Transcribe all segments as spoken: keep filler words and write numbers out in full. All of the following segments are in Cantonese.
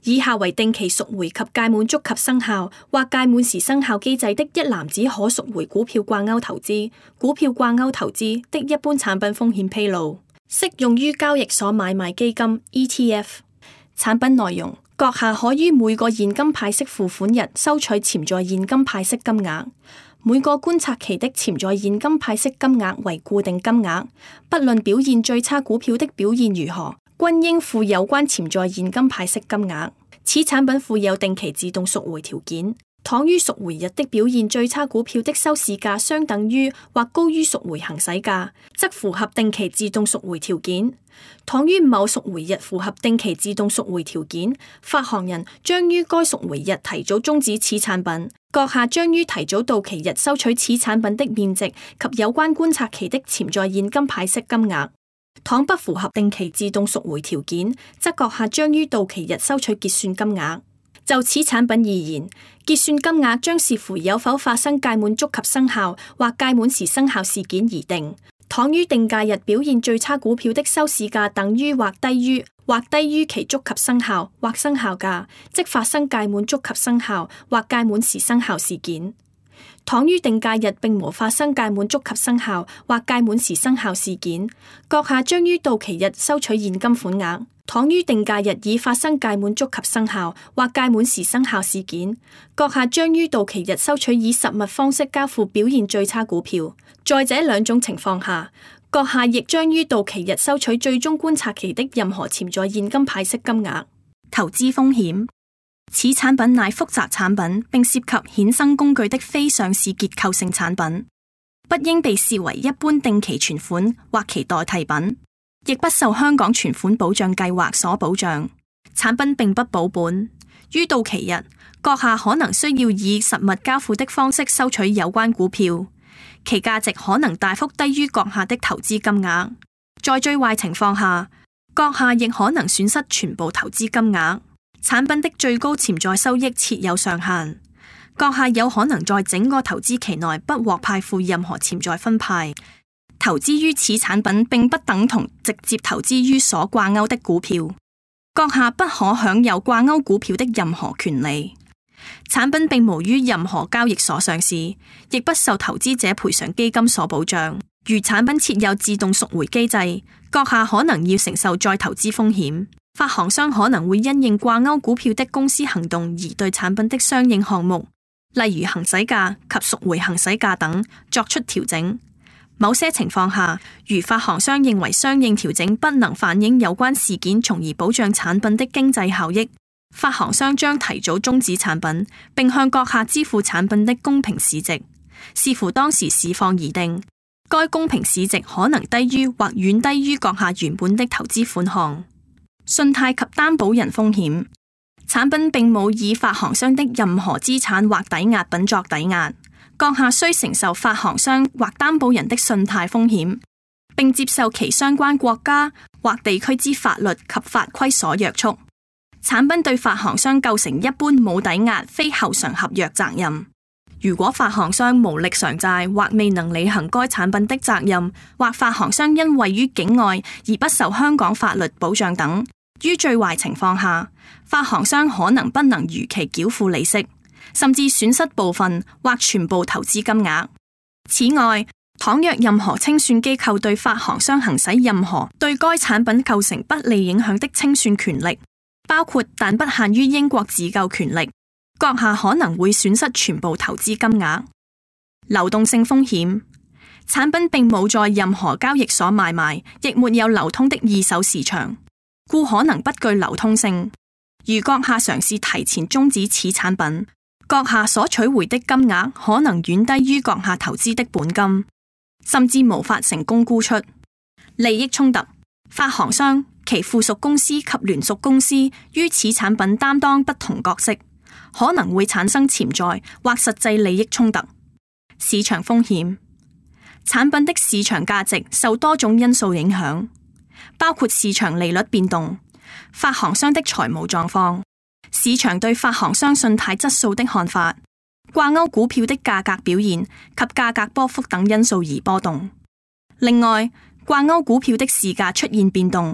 以下為定期贖回及屆滿足及生效或屆滿時生效機制的一籃子可贖回股票掛鈎投資、股票掛鈎投資的一般產品風險披露，適用於交易所買賣基金 E T F。 產品內容：閣下可於每個現金派息付款日收取潛在現金派息金額，每個觀察期的潛在現金派息金額為固定金額，不論表現最差股票的表現如何，均應付有關潛在現金派息金額。此產品附有定期自動贖回條件，倘於贖回日的表現最差股票的收市價相等於或高於贖回行使價，則符合定期自動贖回條件；倘於某贖回日符合定期自動贖回條件，發行人將於該贖回日提早終止此產品，閣下將於提早到期日收取此產品的面值及有關觀察期的潛在現金派息金額。倘不符合定期自動贖回條件，則閣下將於到期日收取結算金額。就此產品而言，結算金額將視乎有否發生屆滿足及生效或屆滿時生效事件而定。倘於定價日表現最差股票的收市價等於或低於或低於其觸及生效或生效價，即發生屆滿觸及生效或屆滿時生效事件。倘於定價日並無發生屆滿觸及生效或屆滿時生效事件，閣下將於到期日收取現金款額。倘於定價日已發生屆滿觸及生效或屆滿時生效事件，閣下將於到期日收取以實物方式交付表現最差股票。在這兩種情況下，閣下亦將於到期日收取最終觀察期的任何潛在現金派息金額。投資風險：此產品乃複雜產品，並涉及衍生工具的非上市結構性產品，不應被視為一般定期存款或其代替品，亦不受香港存款保障計劃所保障。產品並不保本，於到期日，閣下可能需要以實物交付的方式收取有關股票，其價值可能大幅低於閣下的投資金額。在最壞情況下，閣下亦可能損失全部投資金額。產品的最高潛在收益設有上限，閣下有可能在整個投資期內不獲派付任何潛在分派。投資於此產品並不等同直接投資於所掛鈎的股票，閣下不可享有掛鈎股票的任何權利。產品並無於任何交易所上市，亦不受投資者賠償基金所保障。如產品設有自動贖回機制，閣下可能要承受再投資風險。發行商可能會因應掛鈎股票的公司行動而對產品的相應項目，例如行使價及贖回行使價等作出調整。某些情況下，如發行商認為相應調整不能反映有關事件，從而保障產品的經濟效益，發行商將提早終止產品，並向閣下支付產品的公平市值，視乎當時市況而定。該公平市值可能低於或遠低於閣下原本的投資款項。信貸及擔保人風險：產品並冇以發行商的任何資產或抵押品作抵押，閣下需承受發行商或擔保人的信貸風險，並接受其相關國家或地區之法律及法規所約束。產品對發行商構成一般冇抵押非後償合約責任。如果發行商無力償債或未能履行該產品的責任，或發行商因位於境外而不受香港法律保障等，於最壞情況下，發行商可能不能如期繳付利息，甚至損失部分或全部投資金額。此外，倘若任何清算機構對發行商行使任何對該產品構成不利影響的清算權力，包括但不限於英國自救權力，閣下可能會損失全部投資金額。流動性風險：產品並冇在任何交易所買賣，亦沒有流通的二手市場，故可能不具流通性。如閣下嘗試提前終止此產品，閣下所取回的金額可能遠低於閣下投資的本金，甚至無法成功沽出。利益衝突：發行商、其附屬公司及聯屬公司於此產品擔當不同角色，可能會產生潛在或實際利益衝突。市場風險：產品的市場價值受多種因素影響，包括市場利率變動、發行商的財務狀況、市場對發行商信貸質素的看法、掛鈎股票的價格表現及價格波幅等因素而波動。另外，掛鈎股票的市價出現變動，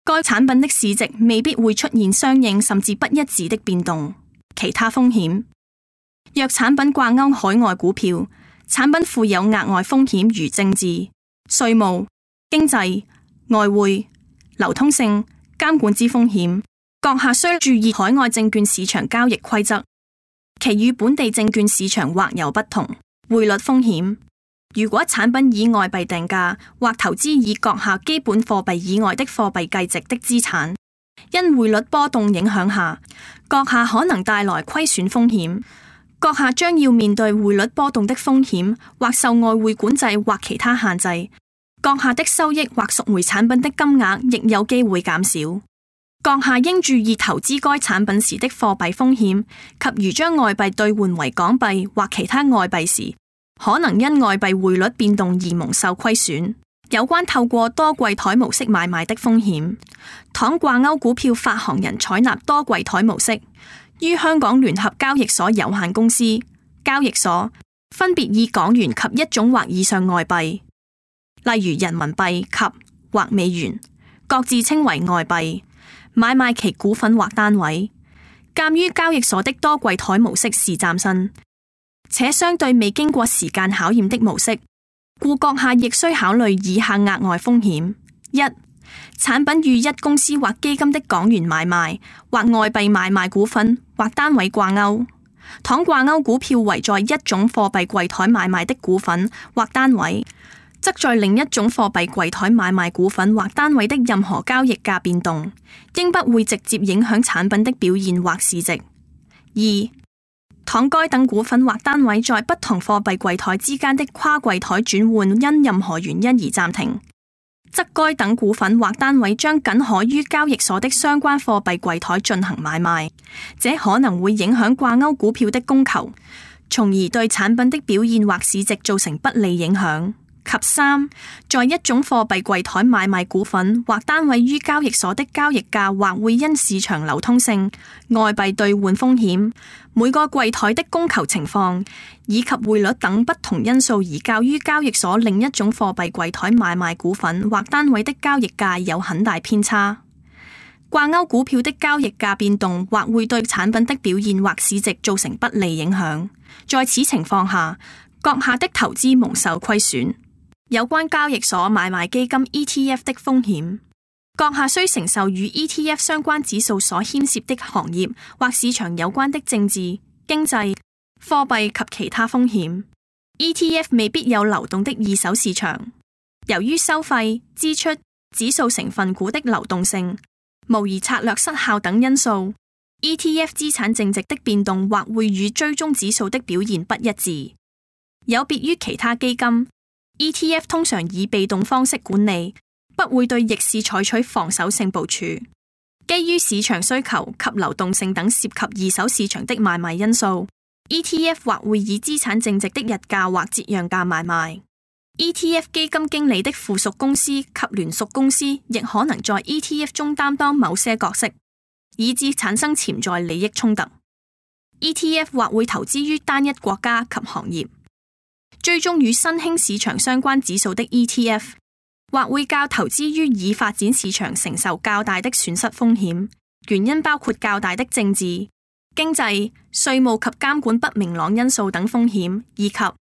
該產品的市值未必會出現相應甚至不一致的變動。其他風險，若產品掛鈎海外股票，產品附有額外風險如政治、稅務、經濟、外匯、流通性、監管之風險，閣下需注意海外證券市場交易規則，其與本地證券市場或有不同。匯率風險，如果產品以外幣定價或投資以閣下基本貨幣以外的貨幣計值的資產，因匯率波動影響下，閣下可能帶來虧損風險。閣下將要面對匯率波動的風險，或受外匯管制或其他限制。閣下的收益或贖回產品的金額亦有機會減少。閣下應注意投資該產品時的貨幣風險，及如將外幣兌換為港幣或其他外幣時，可能因外幣匯率變動而蒙受虧損。有關透過多櫃台模式買賣的風險，倘掛鈎股票發行人採納多櫃台模式，於香港聯合交易所有限公司交易所分別以港元及一種或以上外幣，例如人民幣及或美元，各自稱為外幣，買賣其股份或單位。鑒於交易所的多櫃台模式是嶄新且相對未經過時間考驗的模式，故閣下亦需考慮以下額外風險：一、產品與一公司或基金的港元買賣或外幣買賣股份或單位掛鈎，倘掛鈎股票為在一種貨幣櫃台買賣的股份或單位，則在另一種貨幣櫃台買賣股份或單位的任何交易價變動，應不會直接影響產品的表現或市值。二、倘該等股份或單位在不同貨幣櫃台之間的跨櫃台轉換因任何原因而暫停，則該等股份或單位將僅可於交易所的相關貨幣櫃台進行買賣，這可能會影響掛鈎股票的供求，從而對產品的表現或市值造成不利影響。及三，在一種貨幣櫃台買賣股份或單位於交易所的交易價或會因市場流通性、外幣兌換風險、每個櫃台的供求情況以及匯率等不同因素而較於交易所另一種貨幣櫃台買賣股份或單位的交易價有很大偏差。掛鈎股票的交易價變動或會對產品的表現或市值造成不利影響，在此情況下，閣下的投資蒙受虧損。有關交易所買賣基金 E T F 的風險，閣下需承受與 E T F 相關指數所牽涉的行業或市場有關的政治、經濟、貨幣及其他風險。E T F 未必有流動的二手市場，由於收費、支出、指數成分股的流動性、模擬策略失效等因素， E T F 資產淨值的變動或會與追蹤指數的表現不一致。有別於其他基金，E T F 通常以被動方式管理，不會對逆市採取防守性部署。基於市場需求及流動性等涉及二手市場的買賣因素， E T F 或會以資產淨值的日價或折讓價買賣。E T F 基金經理的附屬公司及聯屬公司亦可能在 E T F 中擔當某些角色，以致產生潛在利益衝突。E T F 或會投資於單一國家及行業，追蹤與新興市場相關指數的 E T F， 或會較投資於已發展市場承受較大的損失風險，原因包括較大的政治、經濟、稅務及監管不明朗因素等風險，以及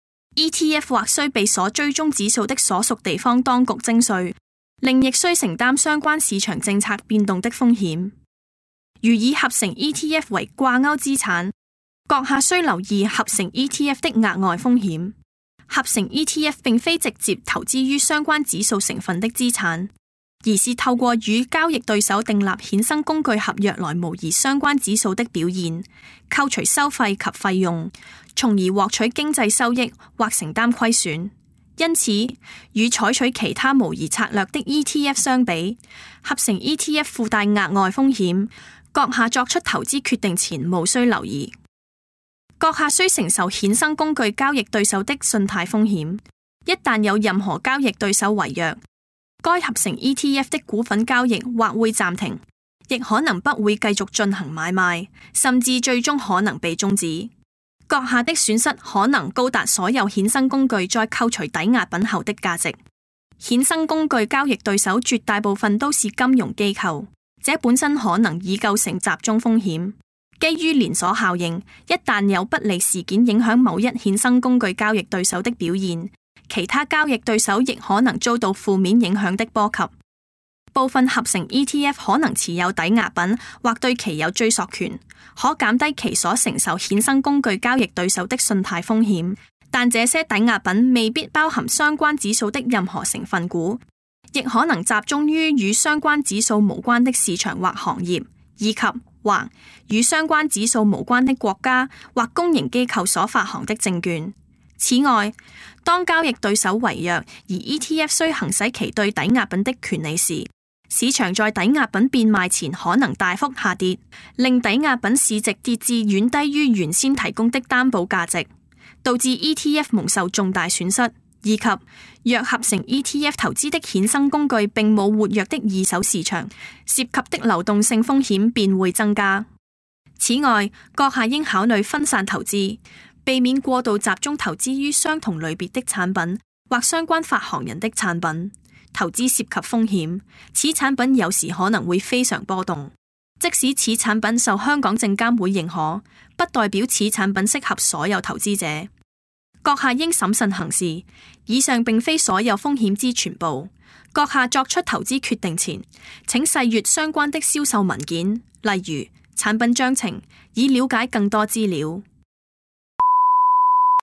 E T F 或須被所追蹤指數的所屬地方當局徵稅，另亦須承擔相關市場政策變動的風險。如以合成 E T F 為掛鈎資產，閣下須留意合成 E T F 的額外風險。合成 E T F 並非直接投資於相關指數成分的資產，而是透過與交易對手訂立衍生工具合約來模擬相關指數的表現，扣除收費及費用，從而獲取經濟收益或承擔虧損。因此，與採取其他模擬策略的 E T F 相比，合成 E T F 附帶額外風險，閣下作出投資決定前務須留意。閣下需承受衍生工具交易對手的信貸風險，一旦有任何交易對手違約，該合成 E T F 的股份交易或會暫停，亦可能不會繼續進行買賣，甚至最終可能被終止。閣下的損失可能高達所有衍生工具再扣除抵押品後的價值。 衍生工具交易對手絕大部分都是金融機構，這本身可能已構成集中風險。基於連鎖效應，一旦有不利事件影響某一衍生工具交易對手的表現，其他交易對手亦可能遭到負面影響的波及。部分合成 E T F 可能持有抵押品或對其有追溯權，可減低其所承受衍生工具交易對手的信貸風險，但這些抵押品未必包含相關指數的任何成分股，亦可能集中於與相關指數無關的市場或行業，以及或與相關指數無關的國家或公營機構所發行的證券。此外，當交易對手違約而 E T F 需行使其對抵押品的權利時，市場在抵押品變賣前可能大幅下跌，令抵押品市值跌至遠低於原先提供的擔保價值，導致 E T F 蒙受重大損失，以及若合成 E T F 投資的衍生工具並冇活躍的二手市場，涉及的流動性風險便會增加。此外，閣下應考慮分散投資，避免過度集中投資於相同類別的產品或相關發行人的產品。投資涉及風險，此產品有時可能會非常波動。即使此產品受香港證監會認可，不代表此產品適合所有投資者。閣下應審慎行事。以上並非所有風險之全部。閣下作出投資決定前，請細閱相關的銷售文件，例如產品章程，以了解更多資料。